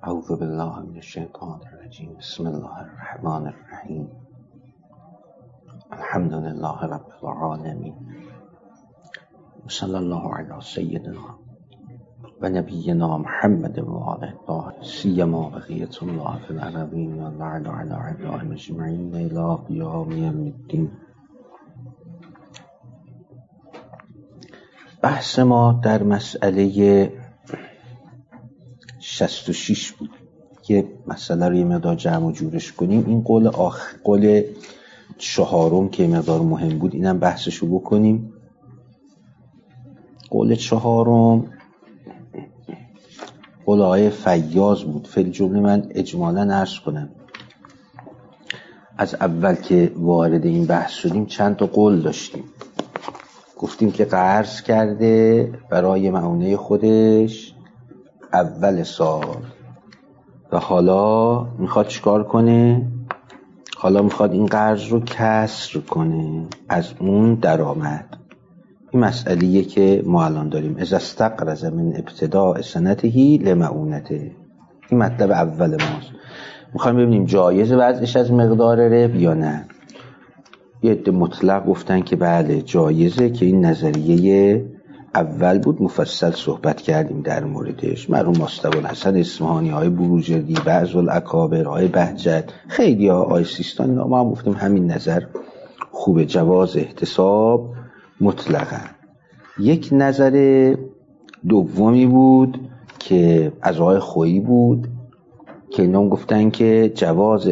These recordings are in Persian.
اعوذ بالله من الشیطان الرجیم. بسم الله الرحمن الرحیم. الحمد لله رب العالمین. صلی الله علی سیدنا و نبینا محمد و آله الطاهرین سیما بقیة الله فی الارضین و لعن علی عبادهم اجمعین الی قیام یوم الدین. بحث ما در مسئله 66 بود که مسئله رو یه مقدار جمع و جورش کنیم. این قول چهارم که مقدار مهم بود، اینم بحثشو بکنیم. قول چهارم قول آقای فیاض بود. فعل جمله من اجمالاً عرض کنم، از اول که وارد این بحث شدیم چند تا قول داشتیم. گفتیم که قرض کرده برای معونه خودش اول سال و حالا میخواد چیکار کنه؟ حالا میخواد این قرض رو کسر کنه از اون درآمد. این مسئله‌ایه که ما الان داریم. اذا استقرض من ابتداء سنته لمعونته. این مطلب اول ماست. میخوایم ببینیم جایز وضعش از مقدار ربح یا نه. یه عده مطلق گفتن که بله جایزه، که این نظریه اول بود، مفصل صحبت کردیم در موردش. مرحوم مصطفی الحسن اصفهانی، های بروجردی، بعض الاکابر، های بهجت، خیلی های سیستانی، ما هم گفتیم همین نظر خوبه، جواز احتساب مطلقا. یک نظر دومی بود که از آقای خویی بود که اینا گفتن که جواز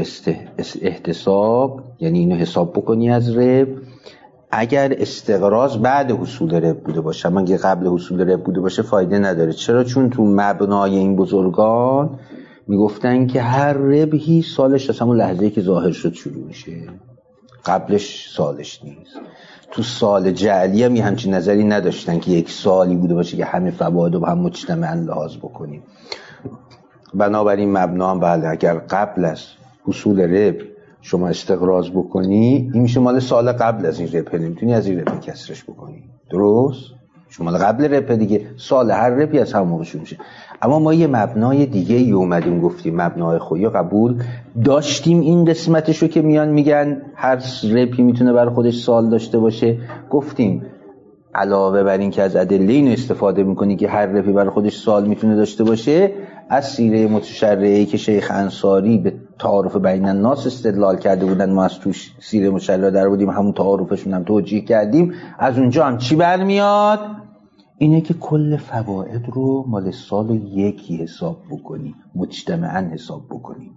احتساب، یعنی اینو حساب بکنی از ربح اگر استقراض بعد حصول ربح بوده باشه. اما اگه قبل حصول ربح بوده باشه فایده نداره. چرا؟ چون تو مبنای این بزرگان میگفتن که هر ربحی سالش از همون لحظه‌ای که ظاهر شد شروع میشه، قبلش سالش نیست. تو سال جعلی هم همچین نظری نداشتن که یک سالی بوده باشه که همه فواید رو با هم مجتمعاً لحاظ بکنیم. بنابراین مبنا هم بله، اگر قبل از حصول ربح شما استقراض بکنی، این میشه مال سال قبل از این ربح، نمیتونی از این ربح کسرش بکنی. درست؟ شما مال قبل ربح دیگه، سال هر ربحی از همون موقع شروع میشه. اما ما یه مبنای دیگه ای اومدیم گفتیم، مبنای خویی قبول داشتیم. این قسمتشو که میان میگن هر ربحی میتونه برای خودش سال داشته باشه، گفتیم علاوه بر این که از ادله اینو استفاده میکنی که هر ربحی برای خودش سال میتونه داشته باشه، از سیره متشرعی که شیخ انصاری به تعارف بین الناس استدلال کرده بودن، ما از توش سیره متشرعه در بودیم، همون تعارفشون هم توجیه کردیم. از اونجا هم چی برمیاد؟ اینه که کل فواید رو مال سال یکی حساب بکنی، مجتمعاً حساب بکنی،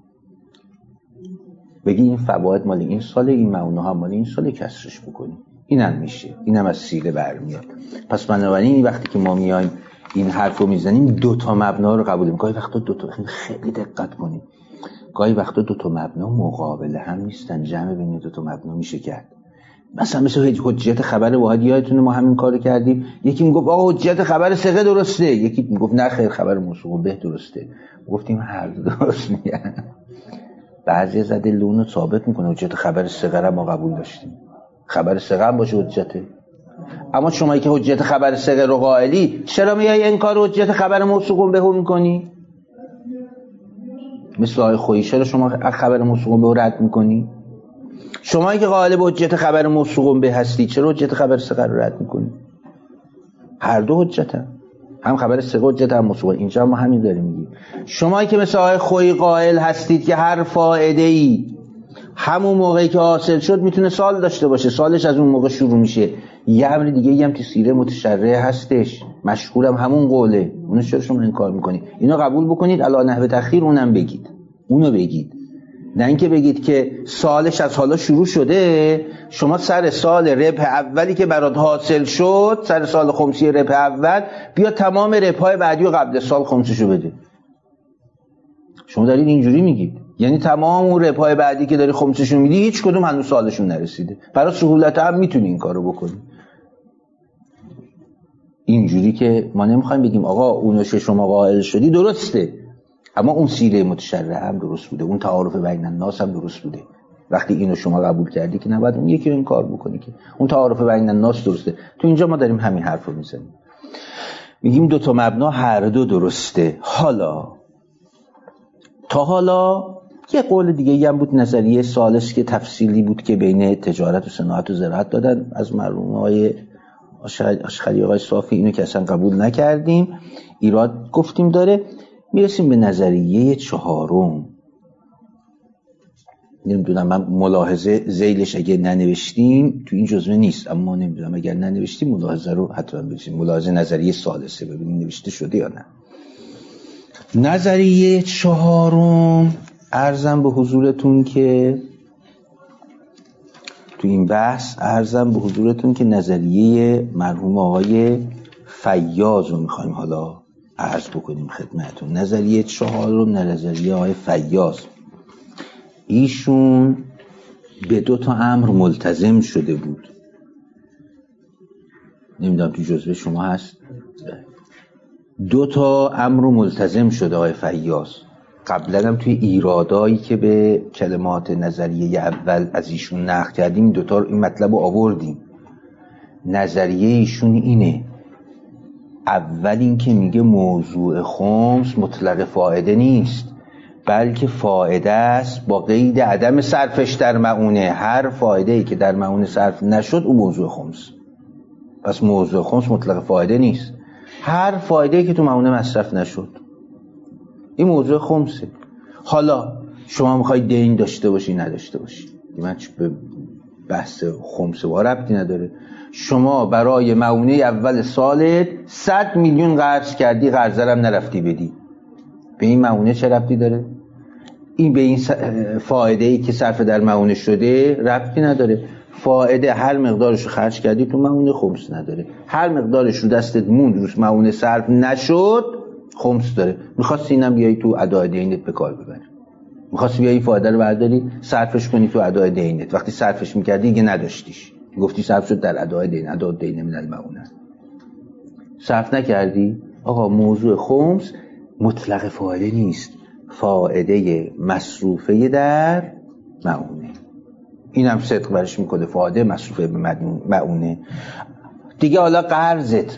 بگی این فواید مال این سال، این معونه ها مال این سال، کسرش بکنی. اینم میشه، اینم از سیره برمیاد. پس بنابراین وقتی که ما میایم این حرفو میزنیم، دو تا مبنا رو قبول می‌کنیم. گاهی وقتا دو تا، خیلی دقت کنید، گاهی وقتا دو تا مبنا مقابل هم نیستن، جمع بین دو تا مبنا میشه کرد. مثلا حجیت خبر واحد، یادتونه ما همین کارو کردیم. یکی میگفت آقا حجیت خبر ثقه درسته، یکی میگفت نه خیر خبر موثوق به درسته. گفتیم هر دو درست میگن. بعضی از ادله رو ثابت میکنه حجیت خبر ثقه رو ما قبول داشتیم، خبر ثقه هم باشه حجته. اما شمایی که حجیت خبر ثقه رو قائلی، چرا میای انکار حجیت خبر موثوق به میکنی؟ مثل آقای خویی، چرا شما خبر موثوق به رد میکنی؟ شمایی که قائل به حجیت خبر موثوق به هستی، چرا حجیت خبر ثقه رو رد میکنی؟ هر دو حجته، هم خبر ثقه حجت هم موثوق. اینجا ما همین داریم میگیم. شمایی که مثل آقای خویی قائل هستید که هر فائده ای همون موقعی که حاصل شد میتونه سال داشته باشه، سالش از اون موقع شروع میشه. یه امر دیگه هم که سیره متشرعه هستش، مشهورم همون قوله، اونو چرا شما انکار میکنید؟ اینو قبول بکنید، علی نحو تأخیر اونم بگید، اونو بگید، نه اینکه بگید که سالش از حالا شروع شده. شما سر سال ربح اولی که برات حاصل شد، سر سال خمسی ربح اول، بیا تمام ربح‌های بعدی و قبل سال خمسشو بده. شما دارید اینجوری میگید، یعنی تمام اون ربح‌های بعدی که داری خمسشون میدی هیچ کدوم هنوز سالشون نرسیده. برای سهولت هم میتونی این کارو بکنی. اینجوری که ما نمیخوایم بگیم آقا اونو شما قائل شدی درسته، اما اون سیره متشرعه هم درست بوده، اون تعارف بین الناس هم درست بوده. وقتی اینو شما قبول کردی که نباید اون یکی رو این کار بکنی، که اون تعارف بین الناس درسته. تو اینجا ما داریم همین حرف رو میزنیم، میگیم دو تا مبنا هر دو درسته. حالا تا حالا یه قول دیگه هم بود، نظریه ثالث که تفصیلی بود که بین تجارت و صناعت و زراعت دادن از مرحوم‌های آشخری آقای صافی، اینو که اصلا قبول نکردیم، ایراد گفتیم داره. میرسیم به نظریه چهارم. نمیدونم، من ملاحظه ذیلش اگه ننوشتیم تو این جزوه نیست، اما نمیدونم اگر ننوشتیم ملاحظه رو حتما بنویسیم. ملاحظه نظریه ثالثه، ببینیم نوشته شده یا نه. نظریه چهارم عرضم به حضورتون که تو این بحث نظریه مرحوم آقای فیاض رو میخوایم حالا عرض بکنیم خدمتون. نظریه چهارم نظریه آقای فیاض. ایشون به 2 امر ملتزم شده بود. نمیدونم تو جزوه شما هست. 2 امر ملتزم شده آقای فیاض. قبلا هم توی ایرادایی که به کلمات نظریه اول از ایشون نقل کردیم 2 این مطلب رو آوردیم. نظریه ایشون اینه: اول این که میگه موضوع خمس مطلق فائده نیست، بلکه فائده است با قید عدم صرفش در مؤونه. هر فایده‌ای که در مؤونه صرف نشد اون موضوع خمس. پس موضوع خمس مطلق فائده نیست، هر فایده‌ای که تو مؤونه مصرف نشد این موضوع خمسه. حالا شما میخوای دین داشته باشی نداشته باشی، من به بحث خمسه با ربطی نداره. شما برای مؤونه اول سالت 100 میلیون قرض کردی، قرضه هم نرفتی بدی، به این مؤونه چه ربطی داره؟ این به این فایده‌ای که صرف در مؤونه شده ربطی نداره. فایده هر مقدارش رو خرج کردی تو مؤونه خمس نداره، هر مقدارش رو دستت موند روش مؤونه صرف نشد خمس داره. می‌خواستی اینم بیای تو ادای دینت به کار ببری، می‌خواستی بیای فایده رو برداری صرفش کنی تو ادای دینت، وقتی صرفش می‌کردی دیگه نداشتیش، گفتی صرف شد در ادای دین، ادای دین من المؤونه، صرف نکردی. آقا موضوع خمس مطلق فایده نیست، فایده مصروفه در مؤونه. اینم صدق برش میکنه، فایده مصروفه به مؤونه. دیگه حالا قرضت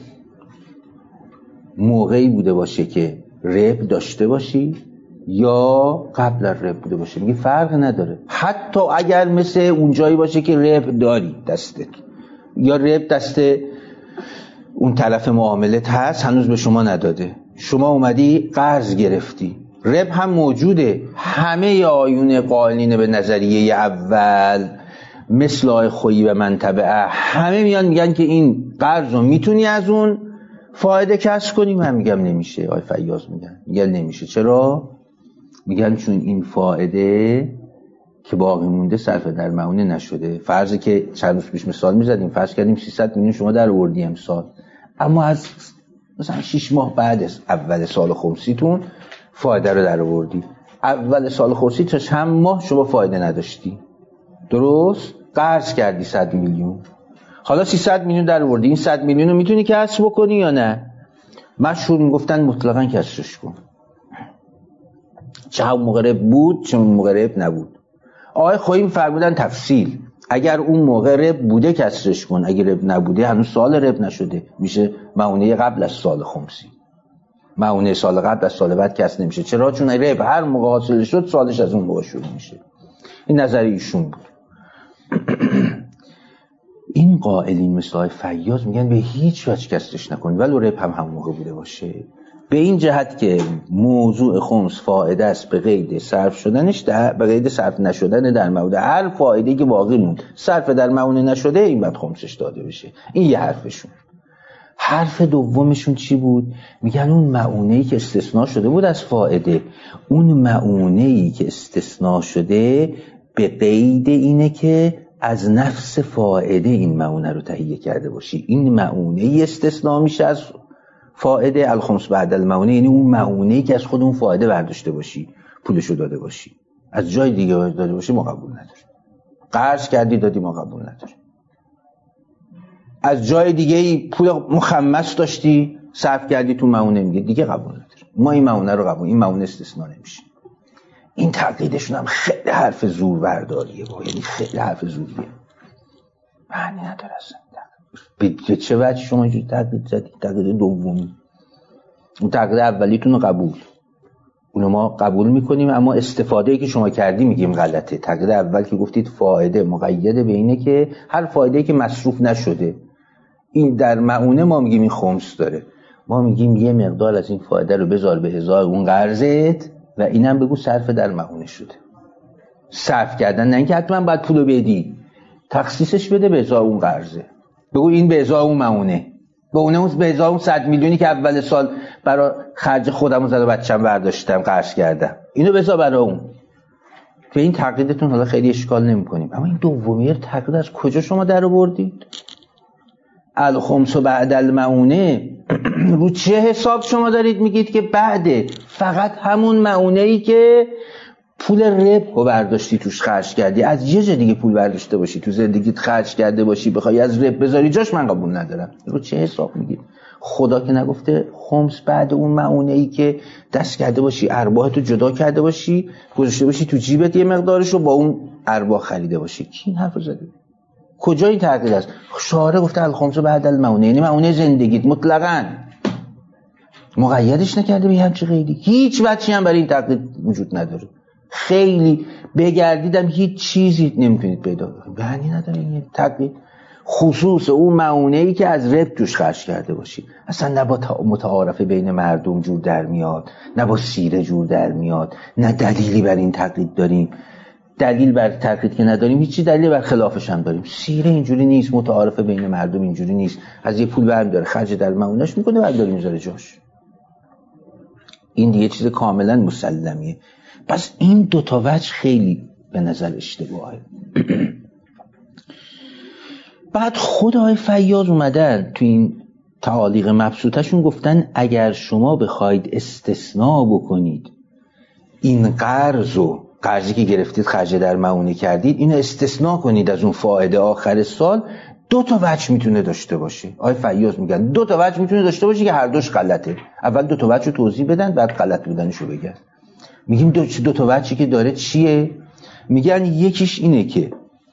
موقعی بوده باشه که رب داشته باشی یا قبل از رب بوده باشه، میگه فرق نداره. حتی اگر مثل اونجایی باشه که رب داری دستت یا رب دست اون طرف معاملت هست هنوز به شما نداده، شما اومدی قرض گرفتی، رب هم موجوده. همه آیون قائلین به نظریه اول مثل آی خویی و منطبعه همه میان میگن که این قرض رو میتونی از اون فایده کسب کنی. من میگم نمیشه. آی فیاض میگن نمیشه. چرا؟ میگن چون این فایده که باقی مونده صرف در مؤونه نشده. فرضی که چند روز پیش مثال میزدیم، فرض کردیم 300 میلیون شما در آوردی امسال، اما از مثلا 6 ماه بعد از اول سال خمسیتون فایده رو در آوردی. اول سال خمسی تا چند ماه شما فایده نداشتی، درست؟ قرض کردی 100 میلیون، حالا 300 میلیون در آوردی. این 100 میلیون رو میتونی کسب بکنی یا نه؟ مشهور میگفتن مطلقاً کسبش کن، چه هم موقع رب بود چه موقع رب نبود. آقای خویی فرمودن تفصیل، اگر اون موقع رب بوده کسرش کن، اگر رب نبوده هنوز سال رب نشده، میشه مؤونه قبل از سال خمسی. مؤونه سال قبل از سال بعد کس نمیشه. چرا؟ چون رب هر موقع حاصل شد سالش از اون موقع شروع میشه. این نظر ایشون بود. این قائلین مثل آقای فیاض میگن به هیچ وجه کسرش نکن ولو رب هم همون موقع بوده باشه، به این جهت که موضوع خمس فایده است به قید صرف شدنش به قید صرف نشدن در مؤونه. هر فایده‌ای که باقی موند صرف در مؤونه نشده این بعد خمسش داده بشه. این یه حرفشون. حرف دومشون چی بود؟ میگن اون مؤونه‌ای که استثناء شده بود از فایده، اون مؤونه‌ای که استثناء شده به قید اینه که از نفس فایده این مؤونه رو تهیه کرده باشی. این مؤونه‌ای استثناء میشه از فایده، الخمس بعد المؤونه، یعنی اون مؤونه‌ای که از خود اون فایده برداشته باشی، پولشو داده باشی. از جای دیگه داده باشی ما قبول نداریم. قرض کردی دادی ما قبول نداریم. از جای دیگه پول مخمس داشتی صرف کردی تو مؤونه، میگه دیگه قبول نداریم. ما این مؤونه رو قبول، این مؤونه استثناء نمیشه. این تقلیدشون هم خیلی حرف زور برداریه، یعنی خیلی حرف زوریه، معنی نداره اصلا. به چه وجه شما اینجوری تقلید زدید؟ تقلید دومی، اون تقلید اولیتون رو قبول، اونو ما قبول میکنیم، اما استفاده‌ای که شما کردی میگیم غلطه. تقدیر اول که گفتید فایده مقید به اینه که هر فایده‌ای که مصروف نشده، این در مؤونه ما میگیم این خمس داره، ما میگیم یه مقدار از این فایده رو بذار به ازای اون قرضت و اینم بگو صرف در مؤونه شده. صرف کردن نه اینکه حتما باید پولو بدی، تخصیصش بده به ازای اون قرضه، بگو این به ازای اون مؤونه، به ازای اون 100 میلیونی که اول سال برای خرج خودم و زد و بچه‌م برداشتم قرض کردم، اینو بذار برای اون. به این تقلیدتون حالا خیلی اشکال نمی‌کنیم، اما این دومیه تقلید از کجا شما در آوردید؟ الخمس بعد المؤونه رو چه حساب شما دارید میگید که بعده؟ فقط همون مؤونه‌ای که پول رب رو برداشتی توش خرج کردی، از یه جا دیگه پول برداشته باشی تو زندگیت خرج کرده باشی بخوای از رب بذاری جاش، من قبول ندارم. رو چه حساب میگید؟ خدا که نگفته خمس بعد اون مؤونه‌ای که دست کرده باشی ارباحتو جدا کرده باشی گذاشته باشی تو جیبت، یه مقدارشو با اون ارباح خریده باشی. کی این حرفو زده؟ کجا این تغییر است؟ شارع گفته الخمس بعد المؤونه، یعنی مؤونه زندگیت مطلقاً، مقیدش نکرده به همچین قیدی. هیچ وجهی هم برای این تقلید وجود نداره. خیلی بگردیدم هیچ چیزی نمیتونید پیدا کنید. معنی نداره این تقلید. خصوص اون مؤونه‌ای که از رب توش خرج کرده باشی، اصلا نه با متعارفه بین مردم جور در میاد، نه با سیره جور در میاد، نه دلیلی بر این تقلید داریم. دلیل بر تقلید که نداریم، هیچی دلیل بر خلافش هم داریم. سیره اینجوری نیست، متعارفه بین مردم اینجوری نیست. از یه پول برمی داره خرج در مؤونه‌اش میکنه، بعد داره میذاره جاش. این دیگه چیز کاملا مسلمیه. پس این دوتا وجه خیلی به نظر اشتباهه. بعد خدای فیاض اومدن تو این تعالیق مبسوطشون گفتن اگر شما بخواید استثناء بکنید این قرضی که گرفتید خرج در مؤونه کردید، اینو استثناء کنید از اون فائده آخر سال، دو تا وجه میتونه داشته باشه. آقای فیاض میگن دو تا وجه میتونه داشته باشه که هر دوش غلطه. اول دو تا وجه رو توضیح بدن، بعد غلط بودنشو بگن. میگیم دو تا وجهی که داره چیه؟ میگن یکیش اینه که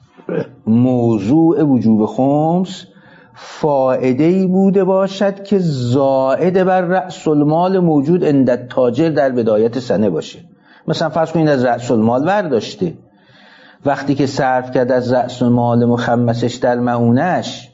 موضوع وجوب خمس فائده‌ای بوده باشد که زائد بر رأس المال موجود عند تاجر در بدایت سنه باشه. مثلا فرض کنید از رأس المال برداشته، وقتی که صرف کرد از رأس المال مخمسش در مؤونه‌اش،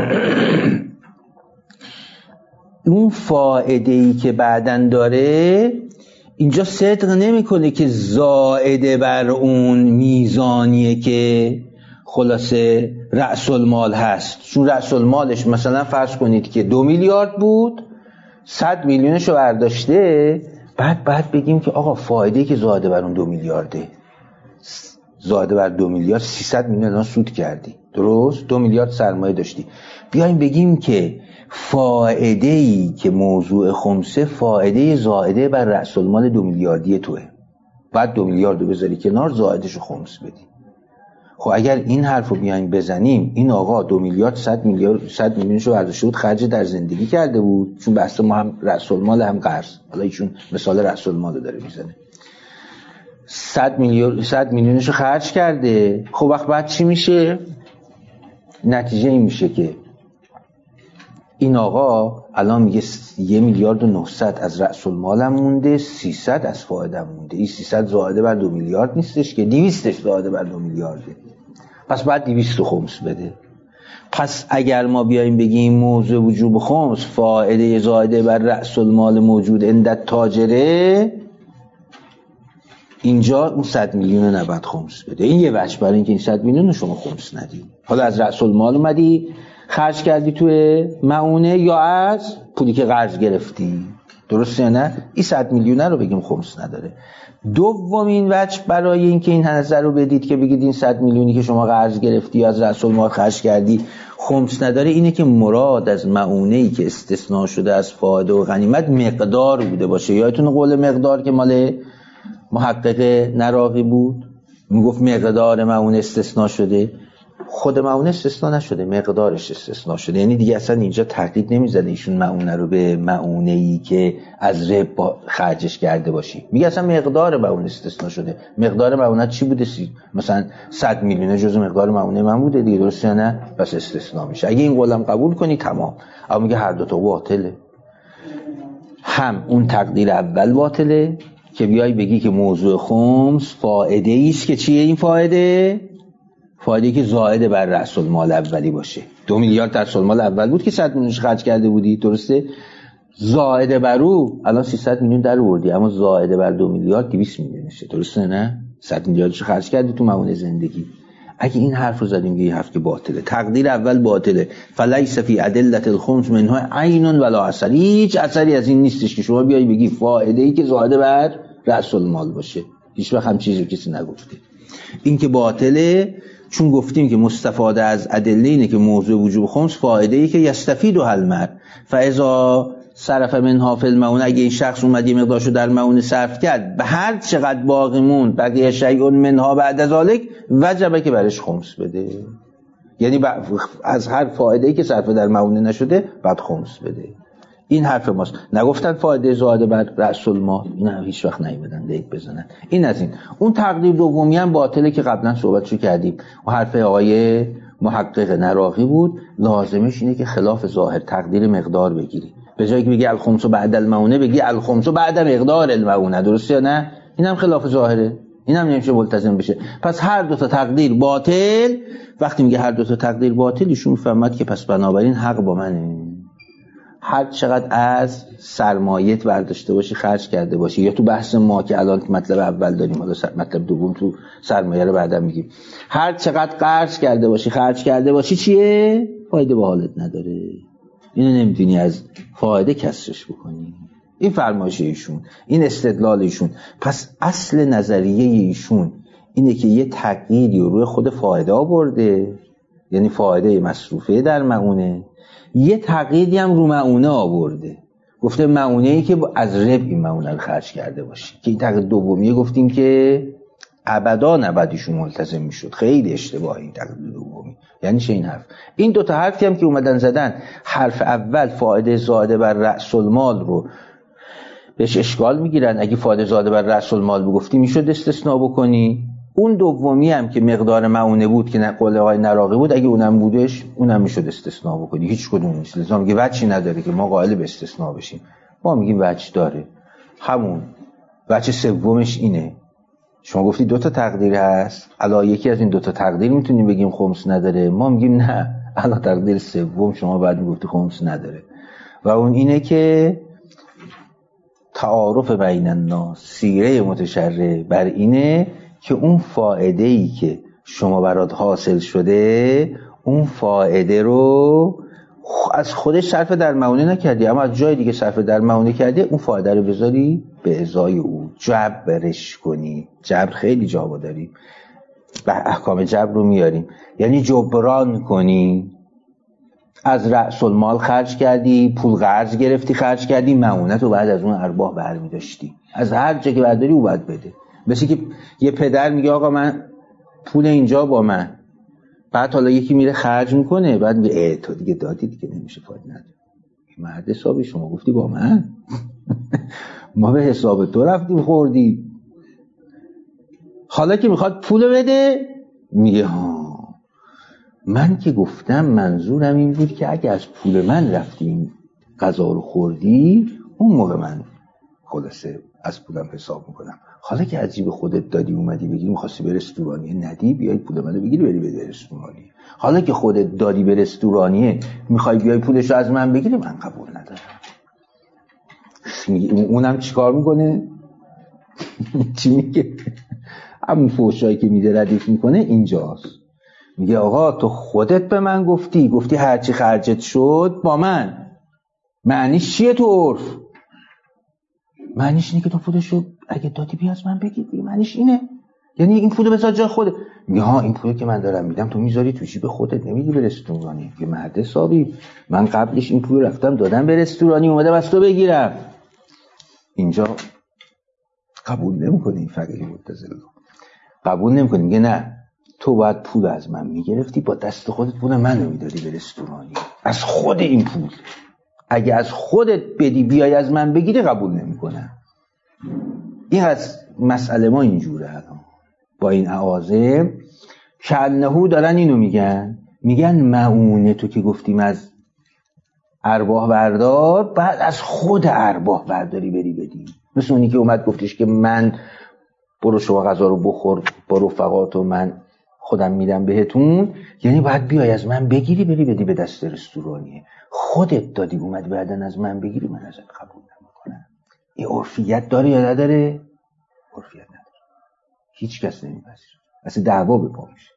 اون فائده‌ای که بعدن داره اینجا صدق نمی‌کنه که زائد بر اون میزانیه که خلاصه رأس المال هست. چون رأس المالش مثلا فرض کنید که 2 میلیارد بود، 100 میلیونش رو برداشته، بعد بگیم که آقا فایده‌ای که زائد بر اون 2 میلیارده، زائد بر 2 میلیارد 300 میلیون الان سود کردی، درست؟ 2 میلیارد سرمایه داشتی، بیایم بگیم که فایده‌ای که موضوع خمسه فایده زائده بر رأس المال 2 میلیاردی توه، بعد 2 میلیارد رو بذاری کنار، زائدش رو خمس بدی. خب اگر این حرف رو بیایم بزنیم، این آقا 2 میلیارد 100 میلیونش رو برداشته بود خرج در زندگی کرده بود، چون بحث ما هم رأس المال هم قرض، حالا ایشون مثال رأس المال رو داره میزنه، 100 میلیونش رو خرج کرده. خب وقت بعد چی میشه؟ نتیجه این میشه که این آقا الان میگه 1 میلیارد و 900 از رأس المالم مونده، 300 از فایدم مونده. این 300 زائده بر 2 میلیارد نیستش که 200ش زائده بر 2 میلیارده، پس بعد 200 خمس بده. پس اگر ما بیایم بگیم موضوع وجوب خمس فایده زائده بر رأس المال موجود عند تاجره، اینجا اون 100 میلیون رو نباید خمس بده. این یه وجه برای اینکه این 100 میلیون رو شما خمس ندی. حالا از رأس المال اومدی خرج کردی توی مؤونه یا از پولی که قرض گرفتی، درسته یا نه؟ این 100 میلیون رو بگیم خمس نداره. دومین وجه برای اینکه این نظر رو بدید که بگید این 100 میلیونی که شما قرض گرفتی یا از رأس المال خرج کردی خمس نداره، اینه که مراد از مؤونه‌ای که استثناء شده از فایده و غنیمت مقدار بوده باشه. یادتون قول مقدار که مال محقق نراقی بود، میگفت مقدار مؤونه استثناء شده، خود مؤونه استثناء نشده، مقدارش استثناء شده. یعنی دیگه اصلا اینجا تقلید نمیزنه ایشون مؤونه رو به مؤونه‌ای که از رب خرجش کرده باشی، میگه اصلا مقدار مؤونه استثناء شده. مقدار مؤونه چی بوده؟ مثلا 100 میلیون جزء مقدار مؤونه من بوده دیگه، درسته یا نه؟ پس استثناء میشه. اگه این قولم قبول کنی تمام. اما میگه هر دو تا باطله، هم اون تقدیر اول باطله که بیای بگی که موضوع خمس فائده ایست که چیه این فائده؟ فائده‌ای که زائد بر رأس المال اولی باشه. 2 میلیارد رأس المال اول بود که 100 میلیونش خرج کرده بودی، درسته؟ زائد بر او الان 300 میلیون در آوردی، اما زائد بر 2 میلیارد 200 میلیونشه، درسته نه؟ 100 میلیاردش خرج کردی تو معونه زندگی. اگه این حرف رو زدیم که این حرف که باطله، تقدیر اول باطله، فلیس فی ادلة الخمس منها عین ولا اثر، هیچ اثری از این نیستش که شما بیای بگی فائده ای که زائد بر رأس المال باشه. هیچ وقت هم چیزی کسی نگفته. این که باطله، چون گفتیم که مستفاده از ادله اینه که موضوع وجوب خمس فائده ای که یستفیدها المرء فاذا صرف منها فی المعونه، اگه این شخص اومد یه مقدارشو در معونه صرف کرد، به هر چقدر باقی موند بقیه شیء منها بعد ذلک وجبه که برش خمس بده. یعنی از هر فائده ای که صرف در معونه نشده بعد خمس بده. این حرف ماست. نگفتن فائده زائد بر رأس المال، اینا هیچ وقت نمیدن دیگ بزنن. این از این. اون تقدیر دومی هم باطله که قبلا صحبتشو کردیم و حرف آقای محقق نراقی بود. لازمش اینه که خلاف ظاهر تقدیر مقدار بگیری، به جایی که بگی الخمس بعد المعونه بگی الخمس بعد مقدار المعونه، درسته یا نه؟ اینم خلاف ظاهره، اینم نمیشه ملتزم بشه. پس هر دو تا تقدیر باطل. وقتی میگه هر دو تا تقدیر باطل، ایشون فهمد که پس بنابراین حق با منه. هر چقدر از سرمایت برداشته باشی خرج کرده باشی، یا تو بحث ما که الان مطلب اول داریم، حالا مطلب دوم تو سرمایه رو بعدا میگیم، هر چقدر قرض کرده باشی خرج کرده باشی چیه؟ فایده به حالت نداره. اینو نمیتونی از فایده کسرش بکنی. این فرمایش ایشون، این استدلال ایشون. پس اصل نظریه ایشون اینه که یه تغییری روی خود فایده آورده، یعنی فایده مصروفه در معونه، یه تغییری هم رو معونه آورده. گفته معونه‌ای که از رب این معونه رو خرج کرده باشی، که این تغییر دومیه گفتیم که ابدا نبایدشون ملتزم میشد. خیلی اشتباه این تغییر دومی. یعنی چه این حرف؟ این دو تا حرفی هم که اومدن زدن، حرف اول فائده زائد بر رأس المال رو بهش اشکال میگیرن. اگه فائده زائد بر رأس المال بگفتی میشد استثناء بکنی. اون دومی هم که مقدار معونه بود که قول آقای نراقی بود، اگه اونم بودش اونم میشد استثناء بکنی. هیچ کدوم نیست. لذا میگه وجهی نداره که ما قائل به استثناء بشیم. ما میگیم وجه داره. همون وجه سومش اینه، شما گفتی دو تا تقدیر هست، الان یکی از این دو تا تقدیر میتونیم بگیم خمس نداره. ما میگیم نه، الان تقدیر سوم شما بعد میگفتی خمس نداره، و اون اینه که تعارف بین الناس، سیره متشرع بر اینه که اون فائده ای که شما برات حاصل شده، اون فائده رو از خودش صرف در معونه نکردی، اما از جای دیگه صرف در معونه کردی، اون فائده رو بذاری به ازای او، جبرش کنی. جبر خیلی جا داریم، به احکام جبر رو میاریم، یعنی جبران کنی. از رأس المال خرج کردی، پول قرض گرفتی خرج کردی، معونت رو بعد از اون ارباح برمی داشتی، از هر جا که برداری او باید بده. مثل که یه پدر میگه آقا من پول اینجا با من، بعد حالا یکی میره خرج میکنه، بعد میگه تو دیگه دادی دیگه نمیشه، فایده نداره. مرد حسابی شما گفتی با من ما به حساب تو رفتیم خوردی. حالا که میخواد پول بده میگه من که گفتم منظورم این بود که اگه از پول من رفتیم غذا رو خوردی، اون موقع من خلاصه از پولم حساب میکنم. حالا که از جیب خودت دادی اومدی بگیری میخواستی به رستورانی ندی، بیای پول منو بگیری بری به رستورانی. حالا که خودت دادی به رستورانی میخوای بیای پولشو از من بگیری، من قبول ندارم. اونم چیکار میکنه؟ چی میگه؟ همون فحشایی که میده ردیف میکنه اینجاست. میگه آقا تو خودت به من گفتی هرچی خرجت شد با من. معنیش چیه تو عرف؟ معنیش اینه که تو پولشو اگه دادی بیا از من بگیر. معنیش اینه، یعنی این پولو بذار جای خودت. میگه این پولی که من دارم میدم تو میذاری تو جیب خودت، نمیدی به رستورانی. که مرد حسابی، من قبلش این پول رفتم دادم به رستورانی، اومدم از تو بگیرم. اینجا قبول نمیکنه این فقیه معتزله، قبول نمیکنه. میگه نه، تو باید پول از من میگرفتی، با دست خودت پول منو میدادی به رستورانی، از خود این پول. اگه از خودت بدی بیای از من بگیری قبول نمیکنه. این از مسئله ما اینجوره. الان با این اعاظم کانه دارن اینو میگن معونه تو که گفتیم از ارباح بردار، بعد از خود ارباح برداری بری بدی. مثل اونی که اومد گفتش که من برو شما غذا رو بخور با رفقات و من خودم میدم بهتون، یعنی باید بیای از من بگیری بری بدی به دست رستورانیه. خودت دادی اومد بعدن از من بگیری، من ازت قبول نمیکنم. این عرفیت داره یا نداره؟ عرفیت نداره. هیچ کس نمیپذیره. اصلا دعوا به پا میشه.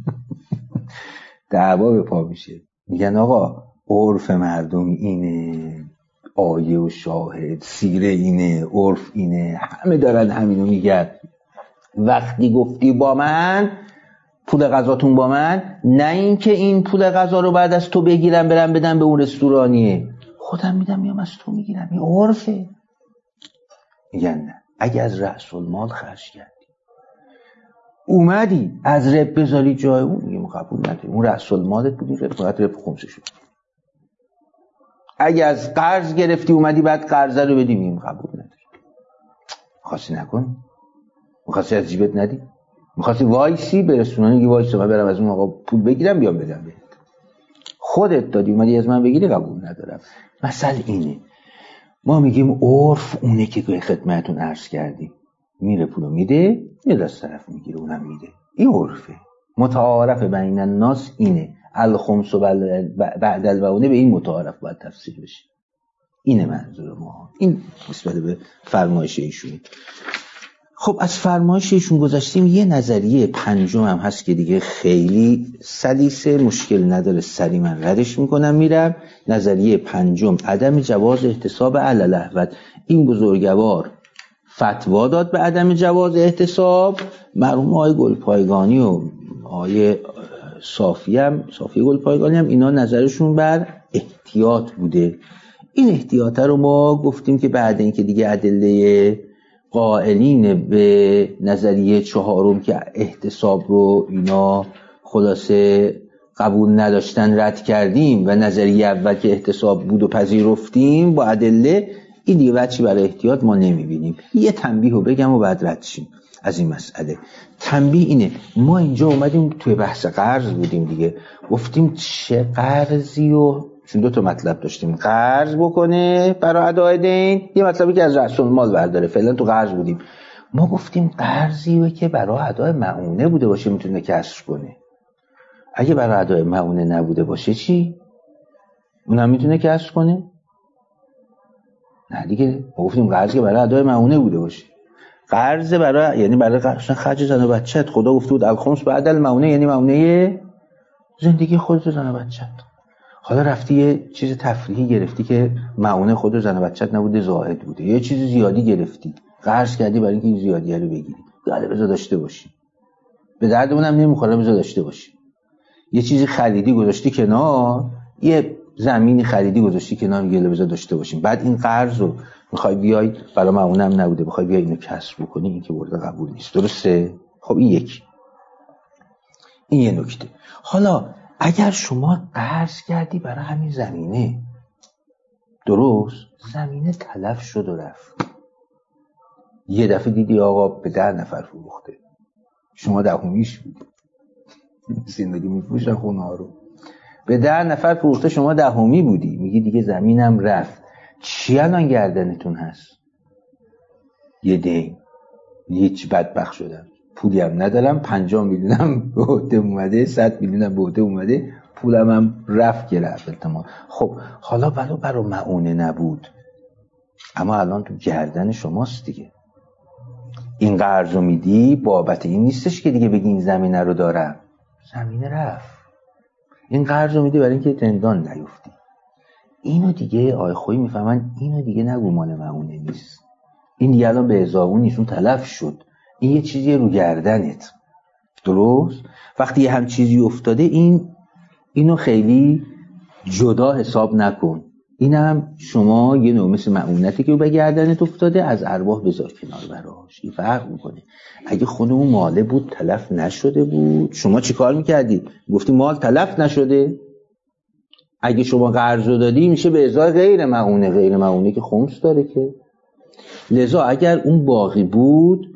دعوا به پا میشه. میگن آقا عرف مردمی اینه، آیه و شاهد، سیره اینه، عرف اینه، همه دارن همینو میگن. وقتی گفتی با من پول غذاتون با من، نه این که این پول غذا رو بعد از تو بگیرم برم بدم به اون رستورانیه، خودم میدم میام از تو میگیرم، این عرفه. میگن نه، اگه از رأس المال خرج کردی اومدی از رب بذاری جای اون، میگم قبول نداری، اون رأس المالت بودی، رب خمسه شد. اگه از قرض گرفتی اومدی بعد قرض رو بدی، میگم قبول نداری. خواستی نکن، میخواستی از جیبت ندی، میخواستی وایسی به رستورانی وایسی من برم از اون آقا پول بگیرم بیام بدم بهت، خودت دادی اومدی از من بگیری، قبول ندارم. مثل اینه، ما میگیم عرف اونه که خدمتتون عرض کردیم، میره پولو میده، یه دست طرف میگیره اونم میده، این عرفه. متعارف بین الناس اینه. الخمس و بعد الوونه به این متعارف باید تفسیر بشه. اینه منظور ما. این نسبت به فرمایش ایشون. خب از فرمایش ایشون گذاشتیم. یه نظریه پنجم هم هست که دیگه خیلی سلیسه، مشکل نداره، سری من ردش میکنم میرم. نظریه پنجم، عدم جواز احتساب علی الاحوط. این بزرگوار فتوا داد به عدم جواز احتساب. مرحوم آقای گلپایگانی و آقای صافی گلپایگانی هم اینا نظرشون بر احتیاط بوده. این احتیاط رو ما گفتیم که بعد اینکه دیگه ادله قائلین به نظریه چهارم که احتساب رو اینا خلاصه قبول نداشتن رد کردیم و نظریه اول که احتساب بود و پذیرفتیم با ادله، این دیگه وجهی برای احتیاط ما نمیبینیم. یه تنبیه رو بگم و بعد رد شیم از این مسئله. تنبیه اینه، ما اینجا اومدیم توی بحث قرض بودیم دیگه، گفتیم چه قرضی، و چون دو تا مطلب داشتیم، قرض بکنه برای ادای دین، یه مطلبی که از رأس المال برداره. فعلا تو قرض بودیم. ما گفتیم قرضی که برای ادای معونه بوده باشه میتونه کسر کنه. اگه برای ادای معونه نبوده باشه چی؟ اونم میتونه کسر کنه؟ نه دیگه. ما گفتیم قرضی که برای ادای معونه بوده باشه. قرض برای، یعنی برای خرج زن و بچت. خدا گفته بود الخمس بعد المعونه، یعنی معونه زندگی خودت و زن و بچت. حالا رفتی یه چیز تفریحی گرفتی که معونه خود و زن و بچت نبوده، زائد بوده. یه چیز زیادی گرفتی، قرض کردی برای اینکه این زیادیه رو بگیری. یاله بذار داشته باشی، به دردمون هم نمیخوره، بذار داشته باشی. یه چیزی خریدی گذاشتی کنار، یه زمینی خریدی گذاشتی کنار، میگه بذار داشته باشیم. بعد این قرض رو میخوای بیای برای معونه هم نبوده، میخوای بیای اینو کسر بکنی، این که برده قبول نیست. درسته؟ خب این یکی. این یه نکته. حالا اگر شما قرض کردی برای همین زمینه، درست، زمینه تلف شد و رفت، یه دفعه دیدی آقا به 10 نفر فروخته، شما دهمیش بود. زندگی میفروشن خونه ها رو، به 10 نفر فروخته، شما دهمی بودی. میگی دیگه زمینم رفت، چی الان گردنتون هست؟ یه دین. هیچ بدبخت شدم، پولی هم ندارم، 50 میلیونم به عهده اومده، 100 میلیونم به عهده اومده، پولم هم رفت گرفت التماس. خب حالا برای معونه نبود، اما الان تو گردن شماست دیگه. این قرض رو میدی، بابت این نیستش که دیگه بگی این زمینه رو دارم، زمینه رفت. این قرض رو میدی برای اینکه تندان نیفتی. اینو دیگه آی خویی میفهمن، اینو دیگه نگو مال معونه نیست، این دیگه الان به ازاون نیست، اون تلف شد، این یه چیزی رو گردنت. درست؟ وقتی یه هم چیزی افتاده، اینو خیلی جدا حساب نکن. اینم شما یه نوع مثل معونتی که به گردنت افتاده، از ارواح بذار کنار براش. این فرق میکنه. اگه خود اون ماله بود تلف نشده بود، شما چی کار میکردی؟ گفتی مال تلف نشده. اگه شما قرض رو دادی میشه به ازای غیر معونه. غیر معونه که خمس داره که. لذا اگر اون باقی بود،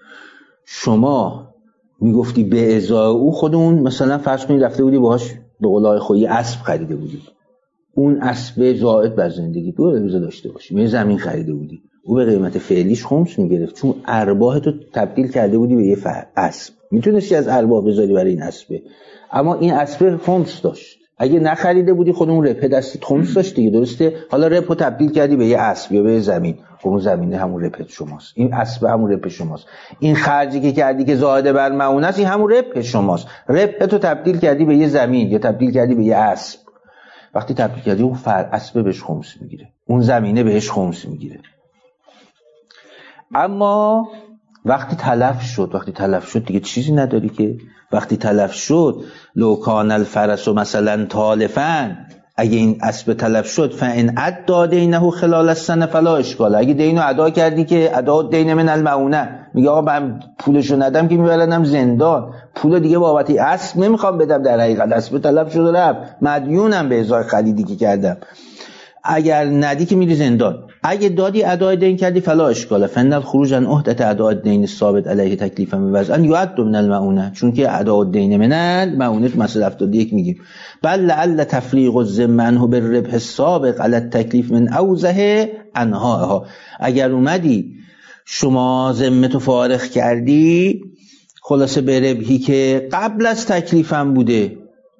شما میگفتی به ازای او، خود اون مثلا فرض کنید رفته بودی باهاش به قولای خویی اسب خریده بودی، اون اسب زائد بر زندگی بود، بذار داشته باشی. یه زمین خریده بودی، او به قیمت فعلیش خمس میگرفت، چون ارباح تو تبدیل کرده بودی به یه اسب. میتونستی از ارباح بذاری برای این اسبه، اما این اسبه خمس داشت. اگه نخریده بودی خود اون رپه دستت خمس داشت دیگه، درسته؟ حالا رپو تبدیل کردی به یه اسب یا به زمین، خب اون زمینه همون رپه شماست، این اسب همون رپه شماست. این خرجی که کردی که زائد بر معونه است، این همون رپه شماست. رپه تو تبدیل کردی به یه زمین یا تبدیل کردی به یه اسب. وقتی تبدیل کردی اون اسب بهش خمس میگیره، اون زمینه بهش خمس میگیره. اما وقتی تلف شد دیگه چیزی نداری که. وقتی تلف شد لو کان الفرس مثلا تالفا، اگه این اسب تلف شد فان ادا دینه خلال السنه فلا اشکال، اگه دینو ادا کردی که ادا دین من المعونه، میگه آقا من پولشو ندم که میبرنم زندان، پول دیگه بابت اسب نمیخوام بدم، در حقیقت اسب تلف شد رفت، مدیونم به ازای خریدی که کردم، اگر ندی که میری زندان. اگه دادی ادای دین کردی فلا اشکاله، فن الخروج عن عهده اداء الدین الثابت علیه تکلیفا بوضع یعد من المعونه، چون که اداء الدین من المعونه تو مسئله 71 میگیم. بل لعل تفریق الذمه عنه بالربح السابق علی التکلیف من اوضح انهاها، اگر اومدی شما ذمتو فارغ کردی خلاصه به ربحی که قبل از تکلیفم بوده،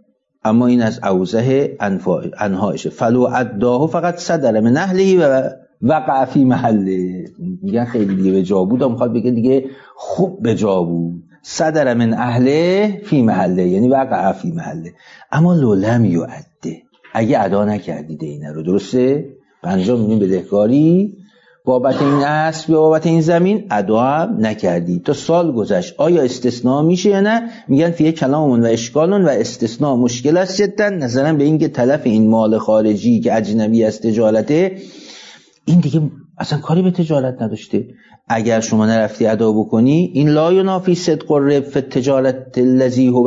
اما این از اوضح انهایشه، فلو اداه فقط صدر من اهلی و وقع فی محله. میگن خیلی دیگه به جا بود، میخواد بگه دیگه خوب به جا بود. صدر من اهله فی محله یعنی وقع فی محله. اما لو لم یؤده، اگه ادا نکردی دینه رو، درسته؟ 50 میلیون بدهکاری بابت این اسب یا بابت این زمین ادا هم نکردی، تا سال گذشت، آیا استثناء میشه یا نه؟ میگن فیه کلامون و اشکالون و استثناء مشکل است جدا، نظرم به این که تلف این مال خارجی که اجنبی از تجارته، این دیگه اصلا کاری به تجارت نداشته. اگر شما نرفتی ادا بکنی، این لا ینافی صدق الربح فی التجارت الذی هو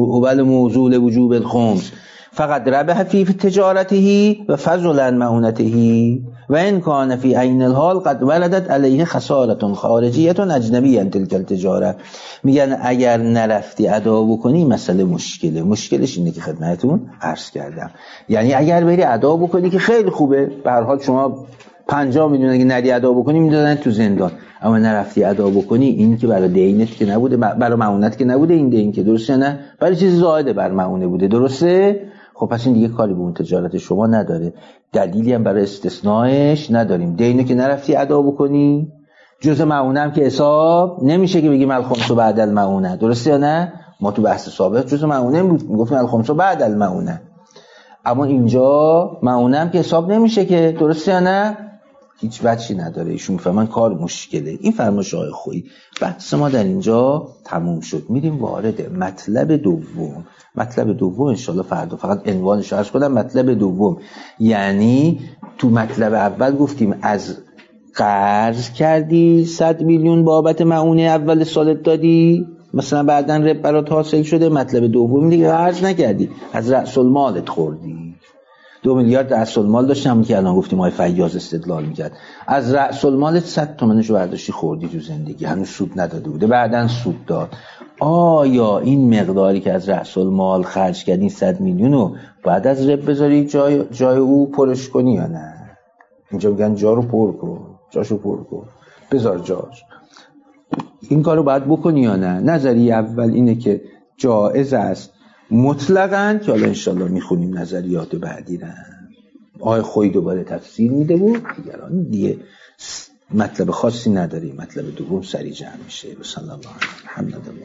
الموضوع لوجوب الخمس، فقط ربح فی تجارته و فضل عن معونته و ان کان فی عین الحال قد ولدت علیه خسارة خارجیه اجنبیه تلک التجاره. میگن اگر نرفتی ادا بکنی مسئله مشکله. مشکلش اینه که خدمتتون عرض کردم، یعنی اگر بری ادا بکنی که خیلی خوبه، به هر حال شما 50 میلیون اگه نری ادا بکنی میدادن تو زندان، اما نرفتی ادا بکنی، این که برای دینت که نبوده، برای معونت که نبوده، این دین که درسته نه، برای چیز زائد بر معونه بوده، درسته؟ خب پس این دیگه کاری به اون تجارت شما نداره، دلیلی هم برای استثناءش نداریم. دینو که نرفتی ادا بکنی، جزء معونه هم که حساب نمیشه که بگیم الخمس بعد المعونه، درسته یا نه؟ ما تو بحث سابق جزء معونه بود، میگفتیم الخمس بعد المعونه، اما اینجا معونه هم که حساب نمیشه که، درسته یا نه؟ هیچ وجهی نداره. ایشون میفهمن کار مشکله. این فرمایش آقای خویی. بحث ما در اینجا تموم شد. میریم وارد مطلب دوم. مطلب دوم انشالله فردا فقط عنوانش رو عرض کنم. مطلب دوم یعنی تو مطلب اول گفتیم از قرض کردی 100 میلیون بابت معونه اول سالت دادی، مثلا بعداً رب برات حاصل شده. مطلب دوم دیگه قرض نکردی، از رأس المالت خوردی. 2 میلیارد رأس المال داشتم که الان گفتیم آقای فیاض استدلال میکرد، از رأس المالت 100 تومنشو برداشتی خوردی تو زندگی، هنوز سود نداده بوده، بعداً سود داد. آیا این مقداری که از رأس المال خرج کردین 100 میلیونو بعد از رب بذاری جای او پرش کنی یا نه؟ اینجا میگن جا رو پر کن، جاشو پر کن، بذار جاش. این کارو باید بکنی یا نه؟ نظریه اول اینه که جایز است مطلقاً، که حالا انشالله میخونیم نظریات بعدی رو. آقای خویی دوباره تفسیر میده و دیگران دیگه مطلب خاصی نداریم. مطلب دوم سریع جمع میشه. بسم الله الرحمن الرحیم.